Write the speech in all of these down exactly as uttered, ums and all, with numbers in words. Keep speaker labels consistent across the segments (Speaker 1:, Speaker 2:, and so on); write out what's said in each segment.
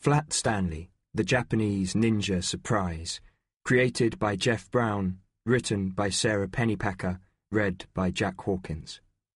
Speaker 1: Flat Stanley, the Japanese Ninja Surprise, created by Jeff Brown, written by Sarah Pennypacker, read by Jack Hawkins.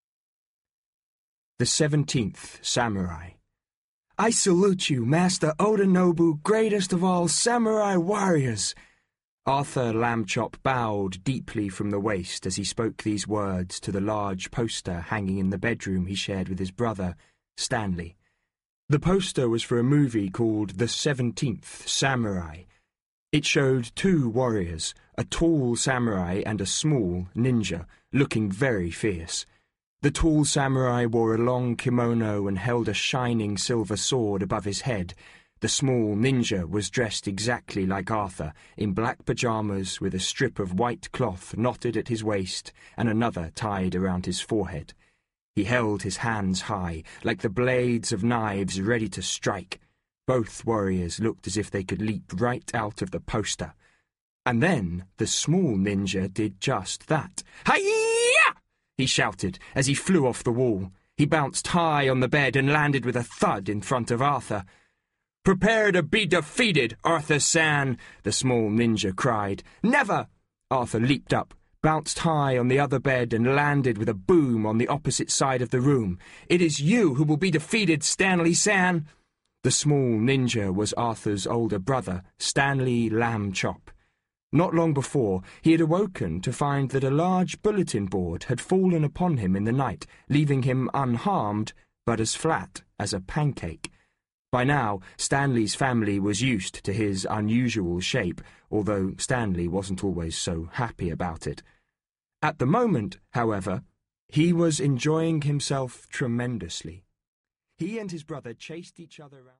Speaker 1: The Seventeenth Samurai. I salute you, Master Oda-Nobu, greatest of all samurai warriors. Arthur Lambchop bowed deeply from the waist as he spoke these words to the large poster hanging in the bedroom he shared with his brother, Stanley. The poster was for a movie called The Seventeenth Samurai. It showed two warriors, a tall samurai and a small ninja, looking very fierce. The tall samurai wore a long kimono and held a shining silver sword above his head. The small ninja was dressed exactly like Arthur, in black pyjamas with a strip of white cloth knotted at his waist and another tied around his forehead. He held his hands high, like the blades of knives ready to strike. Both warriors looked as if they could leap right out of the poster. And then the small ninja did just that. Hi-ya! He shouted as he flew off the wall. He bounced high on the bed and landed with a thud in front of Arthur. Prepare to be defeated, Arthur-san, the small ninja cried. Never! Arthur leaped up, bounced high on the other bed and landed with a boom on the opposite side of the room. It is you who will be defeated, Stanley-san. The small ninja was Arthur's older brother, Stanley Lambchop. Not long before, he had awoken to find that a large bulletin board had fallen upon him in the night, leaving him unharmed, but as flat as a pancake. By now, Stanley's family was used to his unusual shape, although Stanley wasn't always so happy about it. At the moment, however, he was enjoying himself tremendously. He and his brother chased each other around.